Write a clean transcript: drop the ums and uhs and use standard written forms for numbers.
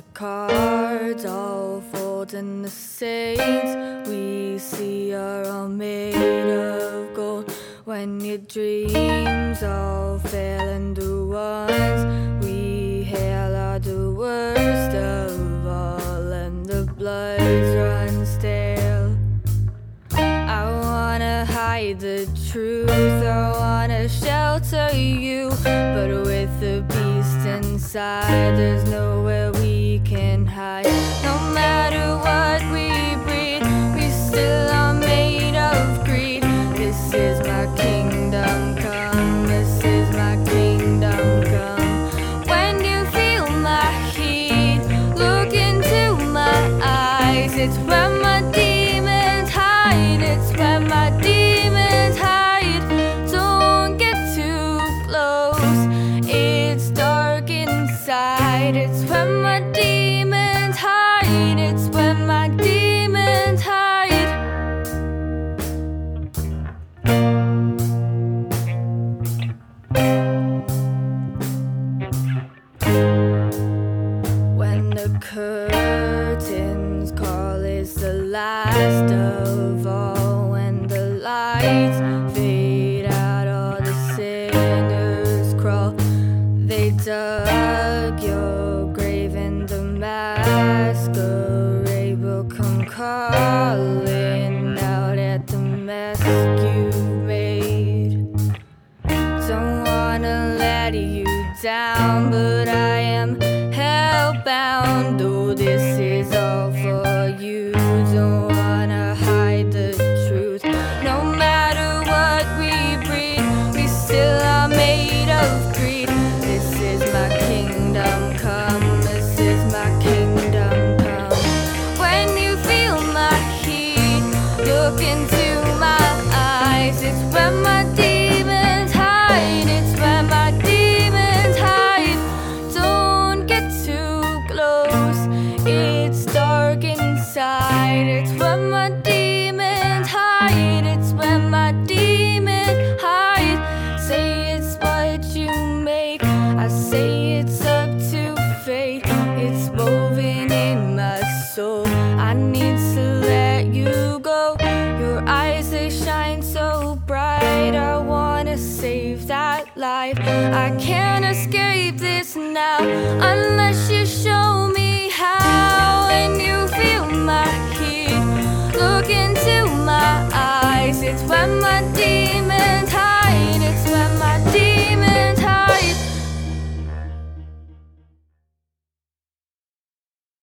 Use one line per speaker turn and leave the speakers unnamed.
cards all fold and the saints we see are all made of gold. When your dreams all fail and the ones we hail are the worst of all, and the bloods run stale. I wanna hide the truth, I wanna shelter you, but with the beast inside, there's nowhere we can hide. No matter what we breed, we still are made of greed. This is my kingdom come, this is my kingdom come. When you feel my heat, look into my eyes. It's where my demons hide, it's where my demons hide. Don't get too close, it's dark inside. It's where my demons hide, it's where my demons hide. When the curtains call, it's the last of all. When the lights fade out, all the sinners crawl. They dug your grave and the masquerade will come calling out at the mess you've made. Don't wanna let you down, but I am hellbound. Oh, this is all for you. Don't wanna hide the truth. No matter what we breed, we still are made of greed. This is my kingdom come, this is my kingdom come. When you feel my heat, look into my eyes. It's where my demons hide, it's where my demons hide. Don't get too close, it's dark inside. It's where my demons hide, it's where my demons hide. Say it's what you make, I say it's up to fate. It's woven in my soul, I need to let you go. Your eyes, they shine so bright, I wanna save that life. I can't escape this now unless you show